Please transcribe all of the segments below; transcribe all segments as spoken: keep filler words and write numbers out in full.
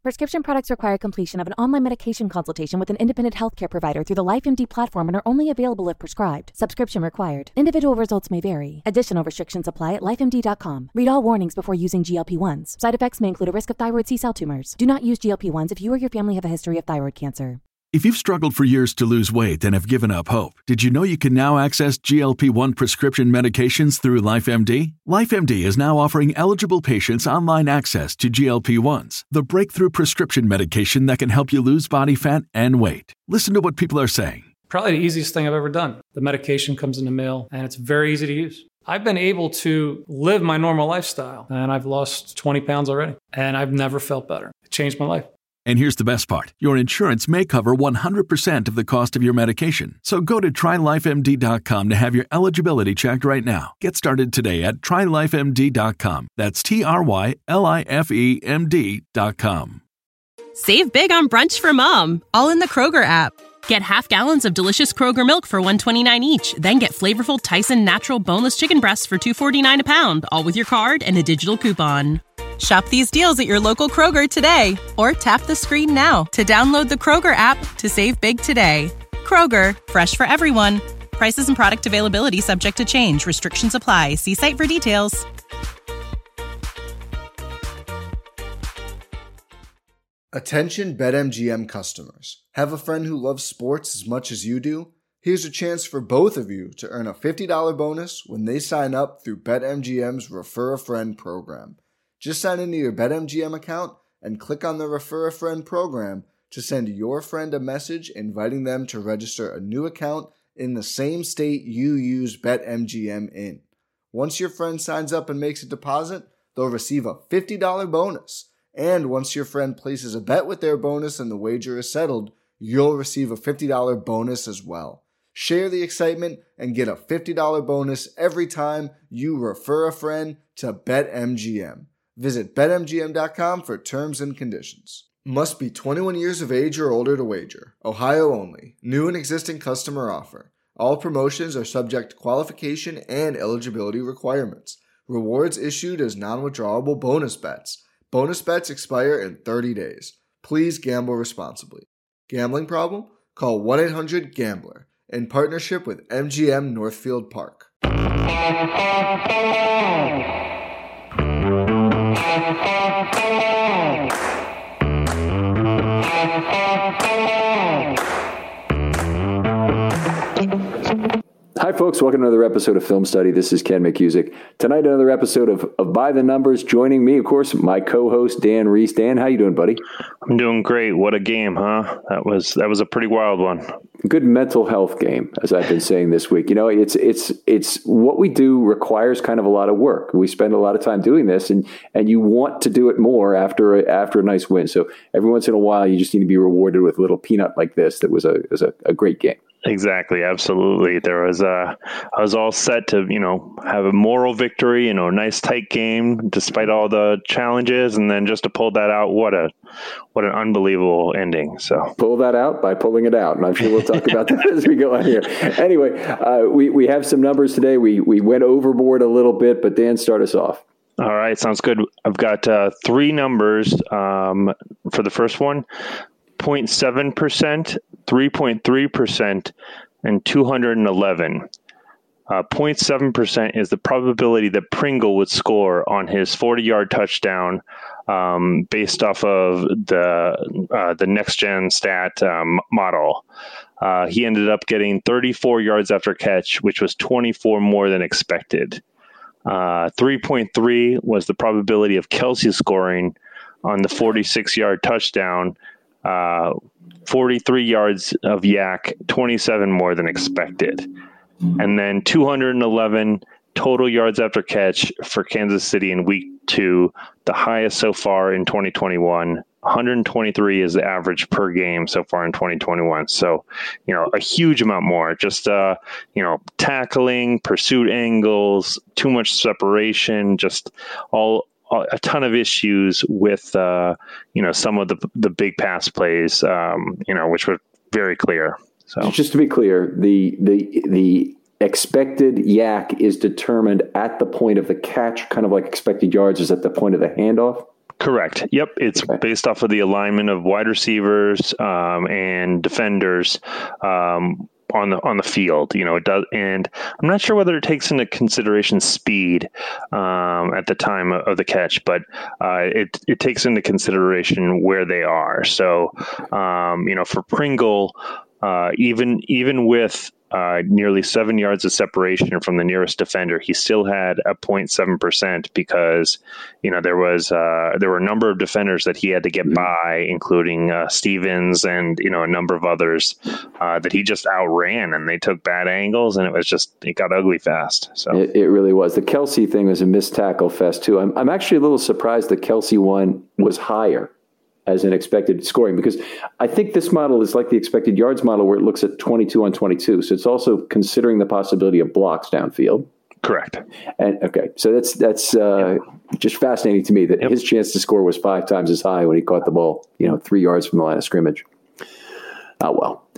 Prescription products require completion of an online medication consultation with an independent healthcare provider through the LifeMD platform and are only available if prescribed. Subscription required. Individual results may vary. Additional restrictions apply at life M D dot com. Read all warnings before using G L P one s. Side effects may include a risk of thyroid C-cell tumors. Do not use G L P one s if you or your family have a history of thyroid cancer. If you've struggled for years to lose weight and have given up hope, did you know you can now access G L P one prescription medications through LifeMD? LifeMD is now offering eligible patients online access to G L P one s, the breakthrough prescription medication that can help you lose body fat and weight. Listen to what people are saying. Probably the easiest thing I've ever done. The medication comes in the mail, and it's very easy to use. I've been able to live my normal lifestyle, and I've lost twenty pounds already, and I've never felt better. It changed my life. And here's the best part. Your insurance may cover one hundred percent of the cost of your medication. So go to try life M D dot com to have your eligibility checked right now. Get started today at try life M D dot com. That's T R Y L I F E M D dot com. Save big on brunch for mom, all in the Kroger app. Get half gallons of delicious Kroger milk for one dollar and twenty-nine cents each. Then get flavorful Tyson natural boneless chicken breasts for two dollars and forty-nine cents a pound, all with your card and a digital coupon. Shop these deals at your local Kroger today, or tap the screen now to download the Kroger app to save big today. Kroger, fresh for everyone. Prices and product availability subject to change. Restrictions apply. See site for details. Attention BetMGM customers. Have a friend who loves sports as much as you do? Here's a chance for both of you to earn a fifty dollars bonus when they sign up through BetMGM's Refer a Friend program. Just sign into your BetMGM account and click on the Refer a Friend program to send your friend a message inviting them to register a new account in the same state you use BetMGM in. Once your friend signs up and makes a deposit, they'll receive a fifty dollars bonus. And once your friend places a bet with their bonus and the wager is settled, you'll receive a fifty dollars bonus as well. Share the excitement and get a fifty dollars bonus every time you refer a friend to BetMGM. Visit Bet M G M dot com for terms and conditions. Must be twenty-one years of age or older to wager. Ohio only. New and existing customer offer. All promotions are subject to qualification and eligibility requirements. Rewards issued as non-withdrawable bonus bets. Bonus bets expire in thirty days. Please gamble responsibly. Gambling problem? Call one eight hundred gambler in partnership with M G M Northfield Park. Hi, folks. Welcome to another episode of Film Study. This is Ken McCusick. Tonight, another episode of, of By the Numbers. Joining me, of course, my co-host, Dan Reese. Dan, how you doing, buddy? I'm doing great. What a game, huh? That was that was a pretty wild one. Good mental health game, as I've been saying this week. You know, it's it's it's what we do requires kind of a lot of work. We spend a lot of time doing this, and and you want to do it more after a, after a nice win. So every once in a while, you just need to be rewarded with a little peanut like this. That was a was a, a great game. Exactly. Absolutely. There was a, I was all set to, you know, have a moral victory, you know, nice tight game despite all the challenges. And then just to pull that out, what a, what an unbelievable ending. So pull that out by pulling it out. And I'm sure we'll talk about that as we go on here. Anyway, uh, we, we have some numbers today. We, we went overboard a little bit, but Dan, start us off. All right. Sounds good. I've got uh, three numbers um, for the first one. zero point seven percent, three point three percent, and two hundred eleven. Uh, zero point seven percent is the probability that Pringle would score on his forty-yard touchdown um, based off of the uh, the next-gen stat um, model. Uh, he ended up getting thirty-four yards after catch, which was twenty-four more than expected. Uh, three point three was the probability of Kelsey scoring on the forty-six-yard touchdown. Uh, forty-three yards of Yak, twenty-seven more than expected. And then two hundred eleven total yards after catch for Kansas City in week two, the highest so far in twenty twenty-one. one hundred twenty-three is the average per game so far in twenty twenty-one. So, you know, a huge amount more. Just, uh, you know, tackling, pursuit angles, too much separation, just all a ton of issues with, uh, you know, some of the the big pass plays, um, you know, which were very clear. So just to be clear, the the the expected yak is determined at the point of the catch, kind of like expected yards is at the point of the handoff. Correct. Yep. It's okay. Based off of the alignment of wide receivers um, and defenders um, on the on the field. You know, it does, and I'm not sure whether it takes into consideration speed um, at the time of the catch, but uh, it it takes into consideration where they are. So, um, you know, for Pringle, uh, even even with Uh, nearly seven yards of separation from the nearest defender, he still had a zero point seven percent because, you know, there was uh, there were a number of defenders that he had to get by, including uh, Stevens and, you know, a number of others uh, that he just outran, and they took bad angles, and it was just, it got ugly fast. So it, it really was. The Kelsey thing was a missed tackle fest too. I'm, I'm actually a little surprised the Kelsey one was higher as an expected scoring, because I think this model is like the expected yards model where it looks at twenty-two on twenty-two. So it's also considering the possibility of blocks downfield. Correct. And okay, so that's that's uh, yep. just fascinating to me that yep. his chance to score was five times as high when he caught the ball, you know, three yards from the line of scrimmage. Oh, well.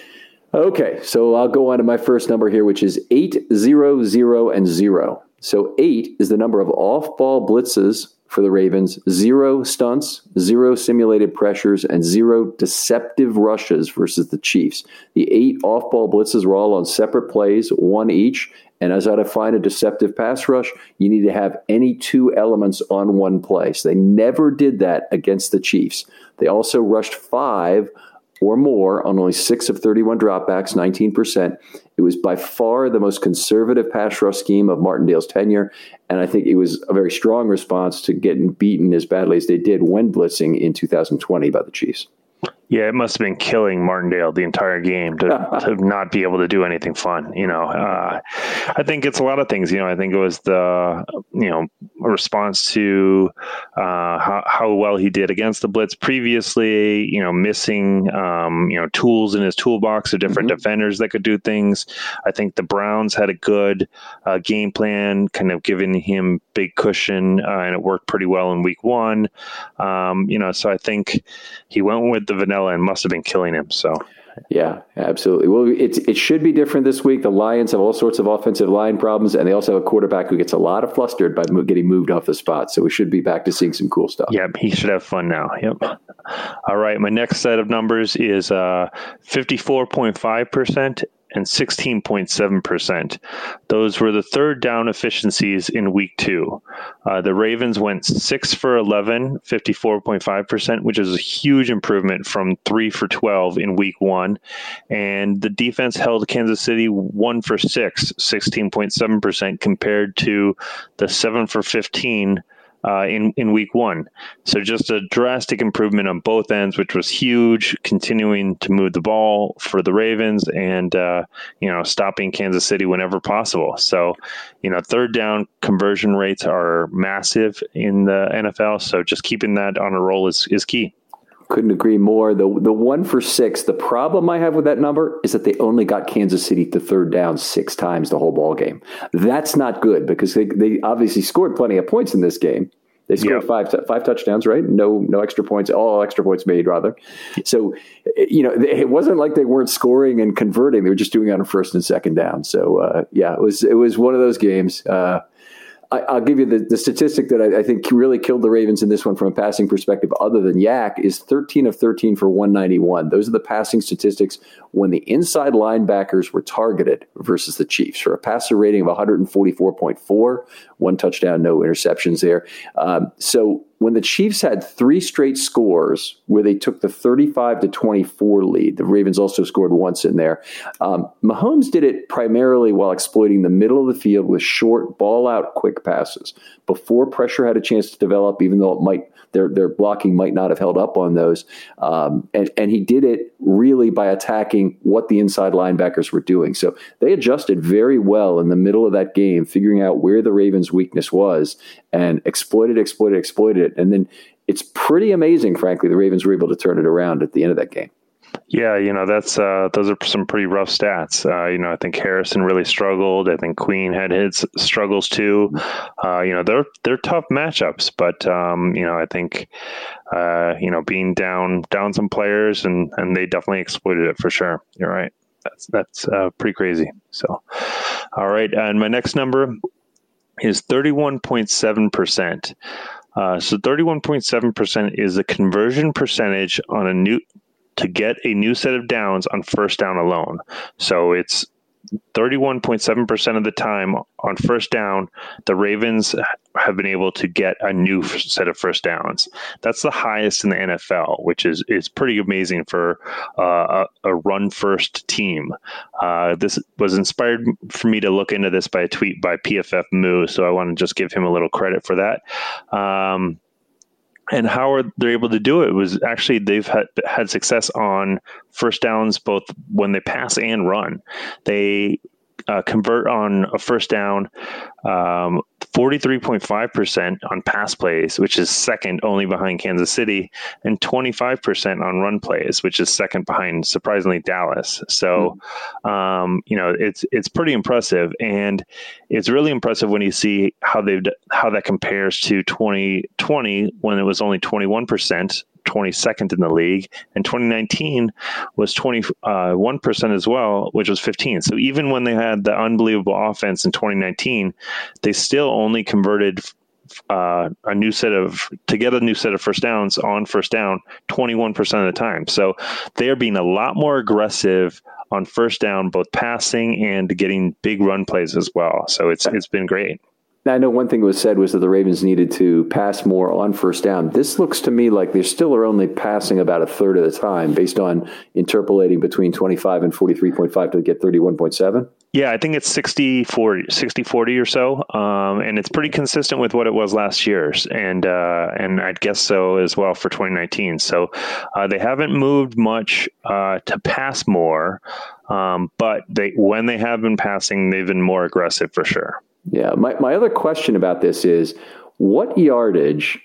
Okay, so I'll go on to my first number here, which is eight, zero, zero, and zero. So eight is the number of off-ball blitzes for the Ravens, zero stunts, zero simulated pressures, and zero deceptive rushes versus the Chiefs. The eight off-ball blitzes were all on separate plays, one each. And as I define a deceptive pass rush, you need to have any two elements on one play. So they never did that against the Chiefs. They also rushed five or more on only six of thirty-one dropbacks, nineteen percent. It was by far the most conservative pass rush scheme of Martindale's tenure, and I think it was a very strong response to getting beaten as badly as they did when blitzing in two thousand twenty by the Chiefs. Yeah, it must have been killing Martindale the entire game to, to not be able to do anything fun. You know, uh, I think it's a lot of things. You know, I think it was the, you know, response to uh, how, how well he did against the blitz previously, you know, missing, um, you know, tools in his toolbox of different mm-hmm. defenders that could do things. I think the Browns had a good uh, game plan, kind of giving him big cushion, uh, and it worked pretty well in week one. Um, you know, so I think he went with the vanilla and must have been killing him. So, yeah, absolutely. Well, it's it should be different this week. The Lions have all sorts of offensive line problems, and they also have a quarterback who gets a lot of flustered by getting moved off the spot. So we should be back to seeing some cool stuff. Yep, he should have fun now. Yep. All right, my next set of numbers is uh, fifty-four point five percent and sixteen point seven percent. Those were the third down efficiencies in week two. Uh, the Ravens went six for eleven, fifty-four point five percent, which is a huge improvement from three for twelve in week one. And the defense held Kansas City one for six, sixteen point seven percent, compared to the seven for fifteen Uh, in, in week one. So just a drastic improvement on both ends, which was huge, continuing to move the ball for the Ravens and, uh, you know, stopping Kansas City whenever possible. So, you know, third down conversion rates are massive in the N F L. So just keeping that on a roll is, is key. Couldn't agree more. The the one for six, the problem I have with that number is that they only got Kansas City to third down six times the whole ball game. That's not good because they, they obviously scored plenty of points in this game. They scored yep. five five touchdowns, right? No no extra points, all extra points made, rather. So, you know, it wasn't like they weren't scoring and converting. They were just doing it on first and second down. So, uh, yeah, it was it was one of those games. Uh, I, I'll give you the, the statistic that I, I think really killed the Ravens in this one from a passing perspective, other than Yak, is thirteen of thirteen for one ninety-one. Those are the passing statistics when the inside linebackers were targeted versus the Chiefs, for a passer rating of one forty-four point four, one touchdown, no interceptions there. Um, so when the Chiefs had three straight scores where they took the thirty-five to twenty-four lead, the Ravens also scored once in there. Um, Mahomes did it primarily while exploiting the middle of the field with short, ball-out, quick passes. Before pressure had a chance to develop, even though it might their their blocking might not have held up on those. Um, and, and he did it really by attacking what the inside linebackers were doing. So they adjusted very well in the middle of that game, figuring out where the Ravens' weakness was and exploited, exploited, exploited it. And then it's pretty amazing, frankly, the Ravens were able to turn it around at the end of that game. Yeah, you know, that's uh, those are some pretty rough stats. Uh, you know, I think Harrison really struggled. I think Queen had his struggles too. Uh, you know, they're they're tough matchups, but um, you know, I think uh, you know, being down down some players and and they definitely exploited it for sure. You're right. That's that's uh, pretty crazy. So, all right, and my next number is thirty-one point seven percent. Uh, so thirty-one point seven percent is the conversion percentage on a new to get a new set of downs on first down alone. So it's thirty-one point seven percent of the time on first down, the Ravens have been able to get a new set of first downs. That's the highest in the N F L, which is, is pretty amazing for uh, a, a run-first team. Uh, this was inspired for me to look into this by a tweet by P F F Moo, so I want to just give him a little credit for that. Um, And how are they able to do it was actually they've had, had success on first downs, both when they pass and run. They uh, convert on a first down um, forty-three point five percent on pass plays, which is second only behind Kansas City, and twenty-five percent on run plays, which is second behind, surprisingly, Dallas. So, mm-hmm. um, you know, it's it's pretty impressive, and it's really impressive when you see how they've how that compares to twenty twenty when it was only twenty-one percent. twenty-second in the league, and twenty nineteen was twenty-one percent as well, which was fifteen. So even when they had the unbelievable offense in twenty nineteen, they still only converted uh, a new set of to get a new set of first downs on first down twenty-one percent of the time. So they are being a lot more aggressive on first down, both passing and getting big run plays as well. So it's it's been great. I know one thing that was said was that the Ravens needed to pass more on first down. This looks to me like they still are only passing about a third of the time based on interpolating between twenty-five and forty-three point five to get thirty-one point seven. Yeah, I think it's sixty forty, sixty forty or so. Um, and it's pretty consistent with what it was last year's. And uh, and I'd guess so as well for twenty nineteen. So uh, they haven't moved much uh, to pass more. Um, but they when they have been passing, they've been more aggressive for sure. Yeah. My, my other question about this is what yardage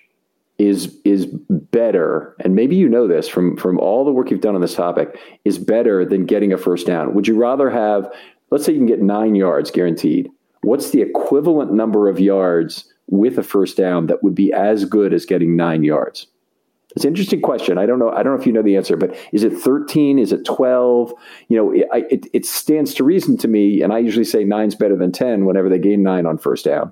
is is better, and maybe you know this from, from all the work you've done on this topic, is better than getting a first down? Would you rather have, let's say you can get nine yards guaranteed. What's the equivalent number of yards with a first down that would be as good as getting nine yards? It's an interesting question. I don't know. I don't know if you know the answer, but is it thirteen? Is it twelve? You know, it, it, it stands to reason to me, and I usually say nine's better than ten whenever they gain nine on first down.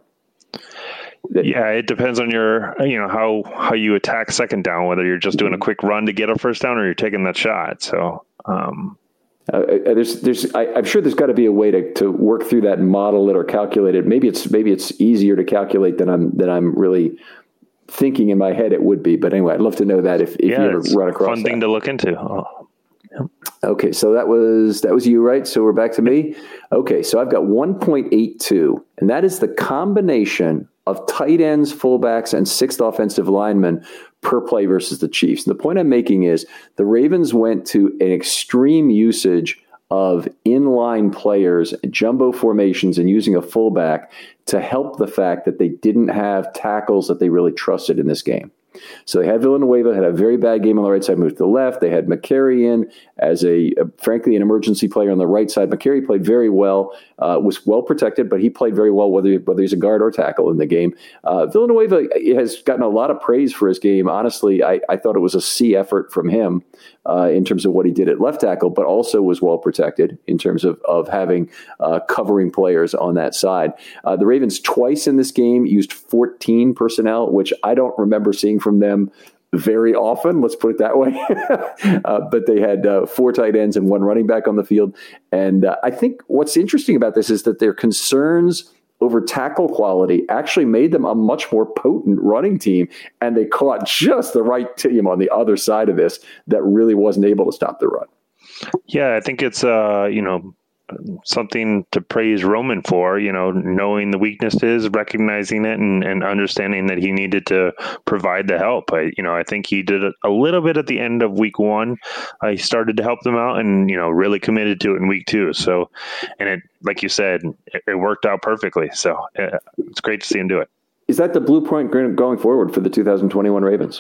Yeah, it depends on your, you know, how how you attack second down, whether you're just doing a quick run to get a first down or you're taking that shot. So, um, uh, there's there's I, I'm sure there's got to be a way to, to work through that and model it or calculate it. Maybe it's maybe it's easier to calculate than I'm than I'm really thinking in my head it would be. But anyway, I'd love to know that if, if yeah, you ever run across fun that. Thing to look into. Oh. Yep. Okay, so that was that was you, right? So we're back to me. Okay, so I've got one point eight two, and that is the combination of tight ends, fullbacks, and sixth offensive linemen per play versus the Chiefs. And the point I'm making is the Ravens went to an extreme usage of inline players, jumbo formations, and using a fullback to help the fact that they didn't have tackles that they really trusted in this game. So they had Villanueva, had a very bad game on the right side, moved to the left. They had McCary in as a, a frankly, an emergency player on the right side. McCary played very well, uh, was well protected, but he played very well whether, whether he's a guard or tackle in the game. Uh, Villanueva has gotten a lot of praise for his game. Honestly, I, I thought it was a C effort from him uh, in terms of what he did at left tackle, but also was well protected in terms of, of having uh, covering players on that side. Uh, the Ravens twice in this game used fourteen personnel, which I don't remember seeing from them very often, let's put it that way. uh, but they had uh, four tight ends and one running back on the field. And uh, I think what's interesting about this is that their concerns over tackle quality actually made them a much more potent running team. And they caught just the right team on the other side of this that really wasn't able to stop the run. Yeah, I think it's, uh, you know, something to praise Roman for, you know, knowing the weaknesses, recognizing it, and, and understanding that he needed to provide the help. I, you know, I think he did a little bit at the end of week one. Uh, he started to help them out and, you know, really committed to it in week two. So, and it, like you said, it, it worked out perfectly. So uh, it's great to see him do it. Is that the blueprint going forward for the two thousand twenty-one Ravens?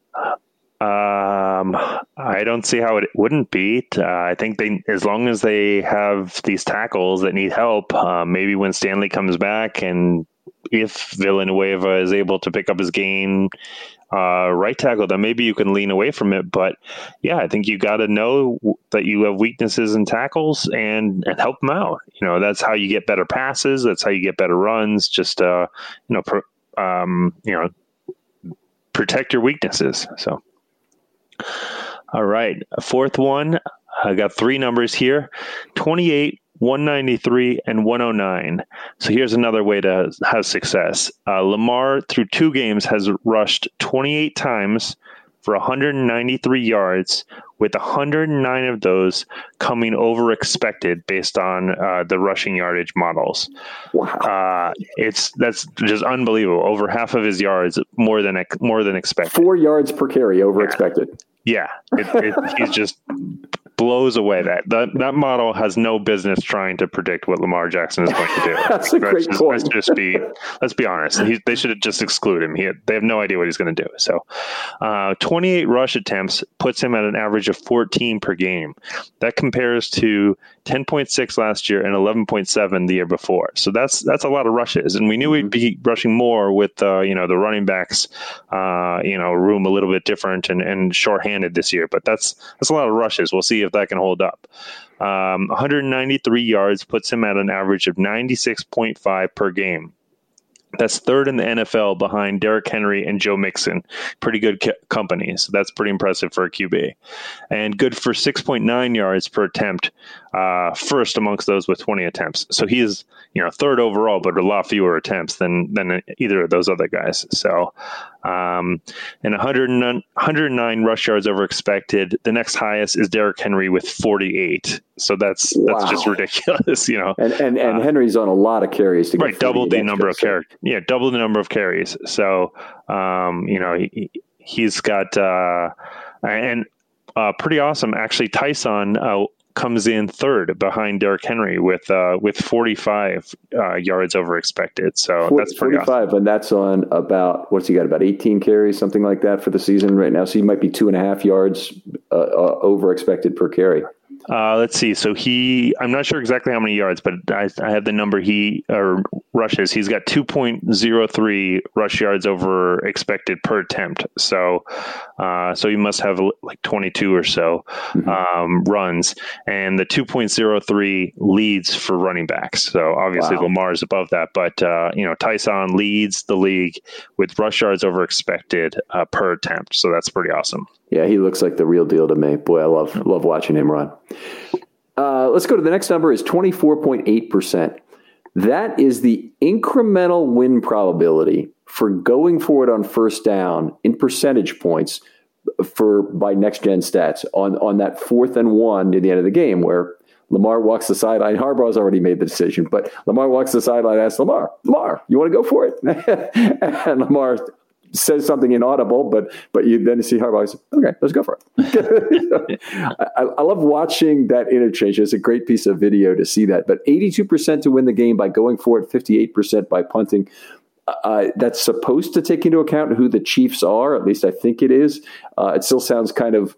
Um, I don't see how it wouldn't be. Uh, I think they, as long as they have these tackles that need help, uh, maybe when Stanley comes back and if Villanueva is able to pick up his game, uh, right tackle, then maybe you can lean away from it. But yeah, I think you got to know that you have weaknesses in tackles and, and help them out. You know, that's how you get better passes. That's how you get better runs. Just, uh, you know, pro, um, you know, protect your weaknesses. So, all right, fourth one. I got three numbers here: twenty-eight, one ninety-three, and one oh nine. So here's another way to have success. Uh, Lamar, through two games, has rushed twenty-eight times for one hundred ninety-three yards, with one hundred nine of those coming over expected based on uh, the rushing yardage models. Wow, uh, it's that's just unbelievable. Over half of his yards, more than more than expected. Four yards per carry over yeah. expected. Yeah, it, it, he's just blows away that. that that model has no business trying to predict what Lamar Jackson is going to do. That's a let's great just, point. Let's just be let's be honest. He, they should have just excluded him. He, they have no idea what he's going to do. So, uh, twenty-eight rush attempts puts him at an average of fourteen per game. That compares to ten point six last year and eleven point seven the year before. So that's that's a lot of rushes, and we knew mm-hmm. we'd be rushing more with uh, you know the running backs, uh, you know room a little bit different and and shorthanded this year. But that's that's a lot of rushes. We'll see if that can hold up. Um, one hundred ninety-three yards puts him at an average of ninety-six point five per game. That's third in the N F L behind Derrick Henry and Joe Mixon. Pretty good co- company. So that's pretty impressive for a Q B. And good for six point nine yards per attempt, uh, first amongst those with twenty attempts. So he is, you know, third overall, but a lot fewer attempts than than either of those other guys. So, um, and one hundred nine, one hundred nine rush yards over expected. The next highest is Derrick Henry with forty-eight. So that's wow. that's just ridiculous, you know. And and, and uh, Henry's on a lot of carries to get right, double the number of carries. Yeah, double the number of carries. So, um, you know, he, he's got uh, and uh, pretty awesome. Actually, Tyson uh, comes in third behind Derrick Henry with uh, with forty-five uh, yards over expected. So forty, that's pretty forty-five, awesome. And that's on about what's he got? About eighteen carries, something like that for the season right now. So he might be two and a half yards uh, uh, over expected per carry. Uh, let's see. So he, I'm not sure exactly how many yards, but I, I have the number he or rushes. He's got two point oh three rush yards over expected per attempt. So, uh, so he must have like twenty-two or so mm-hmm. um, runs, and the two point oh three leads for running backs. So obviously wow. Lamar is above that, but uh, you know Tyson leads the league with rush yards over expected uh, per attempt. So that's pretty awesome. Yeah, he looks like the real deal to me. Boy, I love love watching him run. Uh, let's go to the next number is twenty-four point eight percent. That is the incremental win probability for going for it on first down in percentage points for by Next Gen Stats on, on that fourth and one near the end of the game where Lamar walks the sideline. Harbaugh's already made the decision, but Lamar walks the sideline and asks Lamar, Lamar, you want to go for it? And Lamar says something inaudible, but but you then see Harbaugh say, okay, let's go for it. I, I love watching that interchange. It's a great piece of video to see that. But eighty-two percent to win the game by going for it, fifty-eight percent by punting. Uh, that's supposed to take into account who the Chiefs are. At least I think it is. Uh, it still sounds kind of.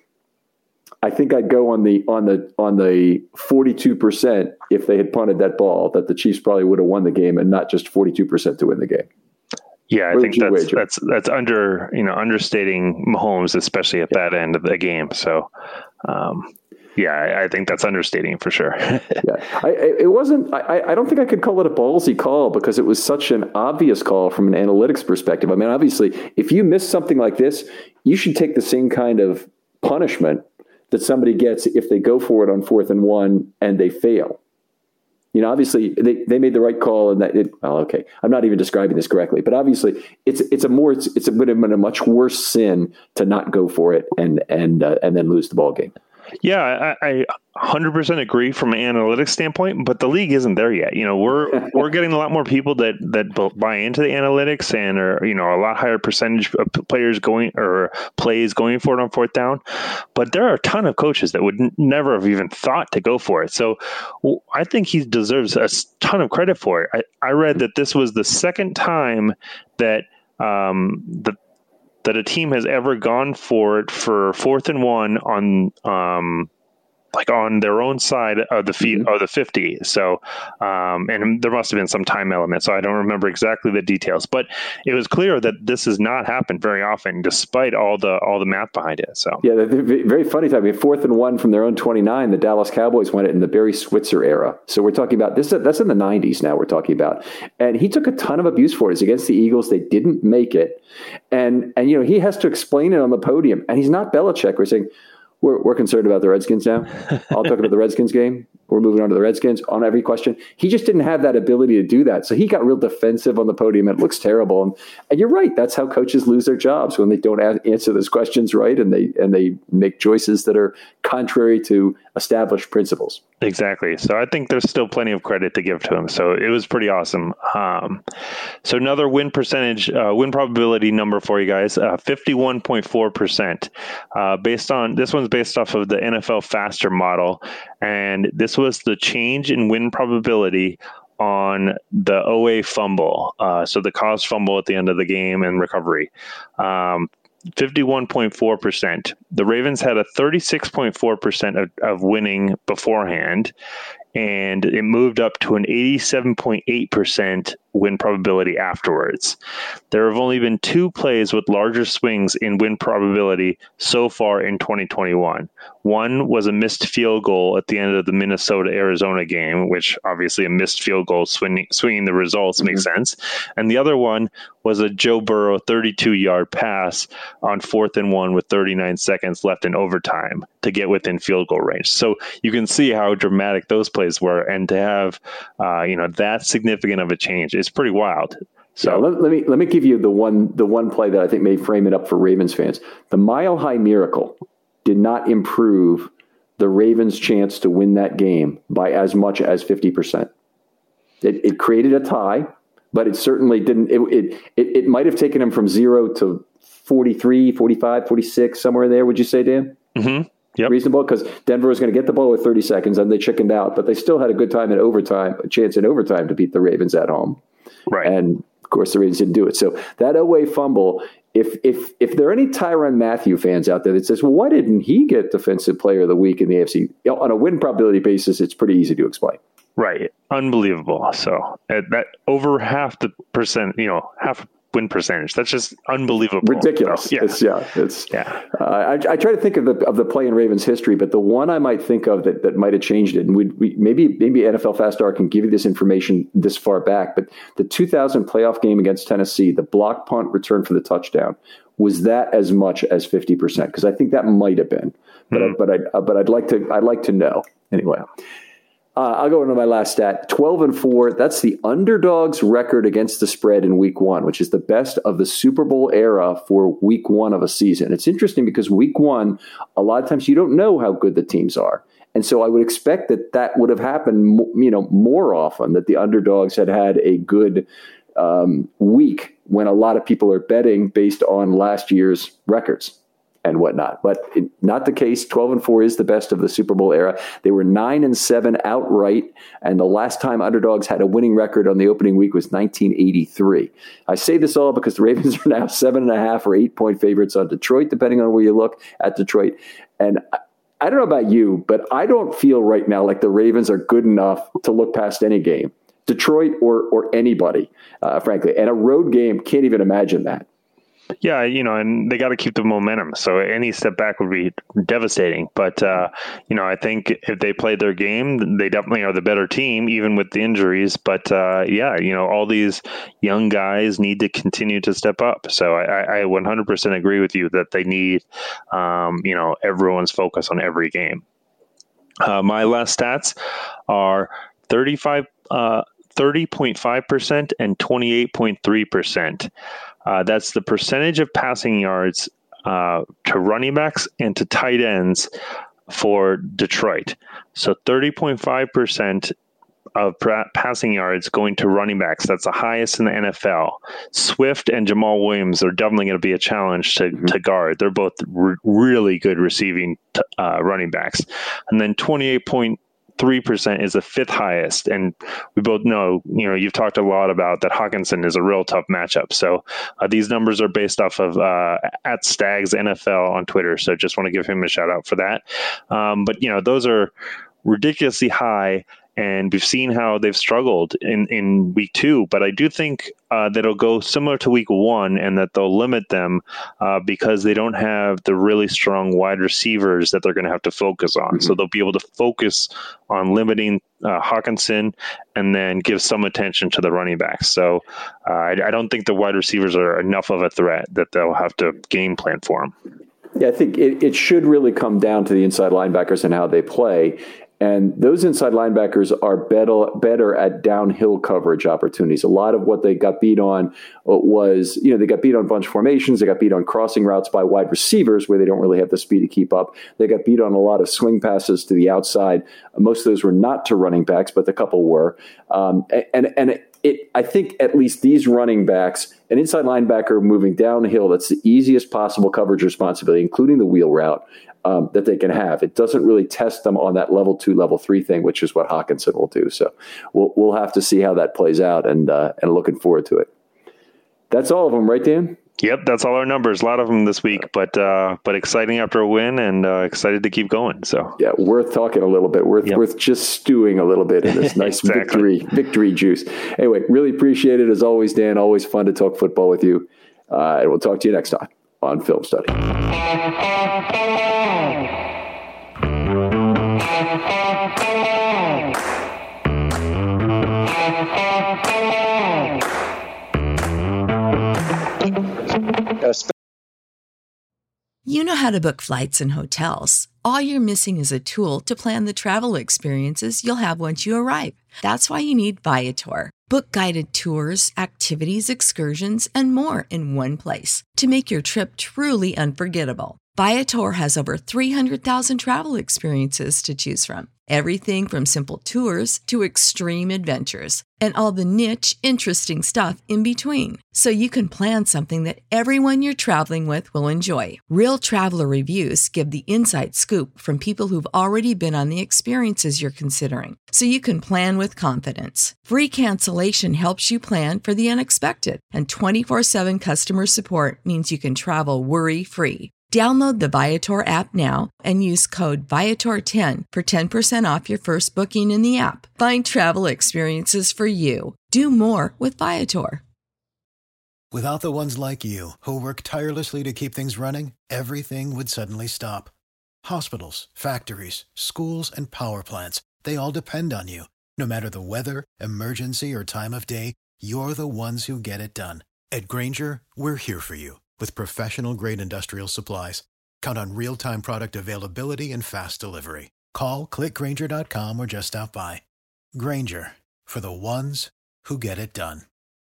I think I'd go on the on the on the forty-two percent if they had punted that ball, that the Chiefs probably would have won the game and not just forty-two percent to win the game. Yeah, I think that's wager? that's that's under you know understating Mahomes, especially at yeah. that end of the game. So, um, yeah, I, I think that's understating for sure. yeah, I, it wasn't. I, I don't think I could call it a ballsy call because it was such an obvious call from an analytics perspective. I mean, obviously, if you miss something like this, you should take the same kind of punishment that somebody gets if they go for it on fourth and one and they fail. You know, obviously they, they made the right call, and that it. Well, okay, I'm not even describing this correctly, but obviously it's it's a more it's it's a bit of a much worse sin to not go for it and and uh, and then lose the ball game. Yeah, I, I one hundred percent agree from an analytics standpoint, but the league isn't there yet. You know, we're we're getting a lot more people that that buy into the analytics and are, you know, a lot higher percentage of players going or plays going for it on fourth down. But there are a ton of coaches that would n- never have even thought to go for it. So well, I think he deserves a ton of credit for it. I, I read that this was the second time that um, the that a team has ever gone for it for fourth and one on um, like on their own side of the feet mm-hmm. of the fifty. So, um, and there must have been some time element. So I don't remember exactly the details, but it was clear that this has not happened very often, despite all the all the math behind it. So yeah, the very funny time. I mean, fourth and one from their own twenty-nine. The Dallas Cowboys won it in the Barry Switzer era. So we're talking about this. That's in the nineties now. We're talking about, and he took a ton of abuse for it. It's against the Eagles. They didn't make it, and and you know he has to explain it on the podium, and he's not Belichick. We're saying. We're, we're concerned about the Redskins now. I'll talk about the Redskins game. We're moving on to the Redskins on every question. He just didn't have that ability to do that. So he got real defensive on the podium. It looks terrible. And, and you're right. That's how coaches lose their jobs, when they don't a- answer those questions right and they and they make choices that are contrary to established principles. Exactly. So I think there's still plenty of credit to give to him. So it was pretty awesome. Um, so another win percentage, uh, win probability number for you guys, uh, fifty-one point four percent. Uh, based on, this one's based off of the N F L Faster model. And this was the change in win probability on the O A fumble. Uh, so the caused fumble at the end of the game and recovery. Um, fifty-one point four percent. The Ravens had a thirty-six point four percent of, of winning beforehand, and it moved up to an eighty-seven point eight percent win probability afterwards. There have only been two plays with larger swings in win probability so far in twenty twenty-one. One was a missed field goal at the end of the Minnesota-Arizona game, which obviously a missed field goal swinging, swinging the results mm-hmm. makes sense. And the other one was a Joe Burrow thirty-two-yard pass on fourth and one with thirty-nine seconds left in overtime to get within field goal range. So you can see how dramatic those plays were, and to have uh, you know that significant of a change is pretty wild. So yeah, let, let me let me give you the one the one play that I think may frame it up for Ravens fans. The Mile High Miracle did not improve the Ravens' chance to win that game by as much as fifty percent. It, it created a tie, but it certainly didn't. It, it, it, it might have taken them from zero to forty-three, forty-five, forty-six, somewhere in there, would you say, Dan? Mm-hmm. Yep. Reasonable, because Denver was going to get the ball with thirty seconds, and they chickened out, but they still had a good time in overtime, a chance in overtime to beat the Ravens at home. Right. And, of course, the Ravens didn't do it. So that O A fumble, if if if there are any Tyrann Mathieu fans out there that says, well, why didn't he get Defensive Player of the Week in the A F C? You know, on a win probability basis, it's pretty easy to explain. Right. Unbelievable. So uh, that over half the percent, you know, half win percentage. That's just unbelievable. Ridiculous. So, yeah. It's, yeah. It's, yeah. Uh, I, I try to think of the of the play in Ravens history, but the one I might think of that, that might have changed it, and we, we maybe maybe N F L Fast Start can give you this information this far back, but the two thousand playoff game against Tennessee, the block punt return for the touchdown, was that as much as fifty percent? Because I think that might have been, but mm. I, but I but I'd like to I'd like to know anyway. Uh, I'll go into my last stat. twelve and four. That's the underdog's record against the spread in week one, which is the best of the Super Bowl era for week one of a season. It's interesting because week one, a lot of times you don't know how good the teams are. And so I would expect that that would have happened, you know, more often, that the underdogs had had a good um, week when a lot of people are betting based on last year's records and whatnot. But it, not the case. twelve and four is the best of the Super Bowl era. They were nine and seven outright, and the last time underdogs had a winning record on the opening week was nineteen eighty-three. I say this all because the Ravens are now seven and a half or eight point favorites on Detroit, depending on where you look at Detroit. And I, I don't know about you, but I don't feel right now like the Ravens are good enough to look past any game, Detroit or or anybody, uh, frankly. And a road game, can't even imagine that. Yeah, you know, and they got to keep the momentum. So any step back would be devastating. But, uh, you know, I think if they played their game, they definitely are the better team, even with the injuries. But, uh, yeah, you know, all these young guys need to continue to step up. So I, I one hundred percent agree with you that they need, um, you know, everyone's focus on every game. Uh, my last stats are thirty-five, uh, thirty point five percent and twenty-eight point three percent. Uh, that's the percentage of passing yards uh, to running backs and to tight ends for Detroit. So thirty point five percent of pra- passing yards going to running backs. That's the highest in the N F L. Swift and Jamal Williams are definitely going to be a challenge to, mm-hmm. to guard. They're both re- really good receiving t- uh, running backs. And then twenty-eight point three percent is the fifth highest. And we both know, you know, you've talked a lot about that Hawkinson is a real tough matchup. So uh, these numbers are based off of uh, at Stags N F L on Twitter. So just want to give him a shout out for that. Um, but, you know, those are ridiculously high. And we've seen how they've struggled in, in week two. But I do think uh, that it'll go similar to week one and that they'll limit them uh, because they don't have the really strong wide receivers that they're going to have to focus on. Mm-hmm. So they'll be able to focus on limiting uh, Hawkinson and then give some attention to the running backs. So uh, I, I don't think the wide receivers are enough of a threat that they'll have to game plan for them. Yeah, I think it, it should really come down to the inside linebackers and how they play. And those inside linebackers are better, better at downhill coverage opportunities. A lot of what they got beat on was, you know, they got beat on bunch formations. They got beat on crossing routes by wide receivers where they don't really have the speed to keep up. They got beat on a lot of swing passes to the outside. Most of those were not to running backs, but a couple were. Um, and and it, it, I think at least these running backs, an inside linebacker moving downhill, that's the easiest possible coverage responsibility, including the wheel route. Um, that they can have. It doesn't really test them on that level two, level three thing, which is what Hawkinson will do. So we'll we'll have to see how that plays out, and uh, and looking forward to it. That's all of them, right, Dan? Yep, that's all our numbers. A lot of them this week, but uh, but exciting after a win, and uh, excited to keep going. So yeah, worth talking a little bit. Worth yep. worth just stewing a little bit in this nice exactly. victory victory juice. Anyway, really appreciate it as always, Dan. Always fun to talk football with you, uh, and we'll talk to you next time on Film Study. You know how to book flights and hotels. All you're missing is a tool to plan the travel experiences you'll have once you arrive. That's why you need Viator. Book guided tours, activities, excursions, and more in one place to make your trip truly unforgettable. Viator has over three hundred thousand travel experiences to choose from. Everything from simple tours to extreme adventures and all the niche, interesting stuff in between. So you can plan something that everyone you're traveling with will enjoy. Real traveler reviews give the inside scoop from people who've already been on the experiences you're considering. So you can plan with confidence. Free cancellation helps you plan for the unexpected. And twenty-four seven customer support means you can travel worry-free. Download the Viator app now and use code Viator ten for ten percent off your first booking in the app. Find travel experiences for you. Do more with Viator. Without the ones like you, who work tirelessly to keep things running, everything would suddenly stop. Hospitals, factories, schools, and power plants, they all depend on you. No matter the weather, emergency, or time of day, you're the ones who get it done. At Grainger, we're here for you. With professional-grade industrial supplies, count on real-time product availability and fast delivery. Call, click Grainger dot com, or just stop by. Grainger, for the ones who get it done.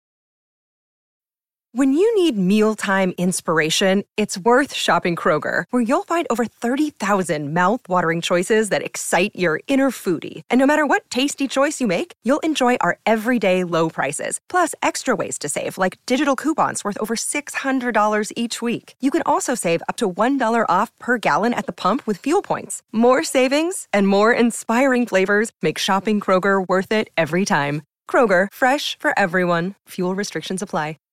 When you need mealtime inspiration, it's worth shopping Kroger, where you'll find over thirty thousand mouth-watering choices that excite your inner foodie. And no matter what tasty choice you make, you'll enjoy our everyday low prices, plus extra ways to save, like digital coupons worth over six hundred dollars each week. You can also save up to one dollar off per gallon at the pump with fuel points. More savings and more inspiring flavors make shopping Kroger worth it every time. Kroger, fresh for everyone. Fuel restrictions apply.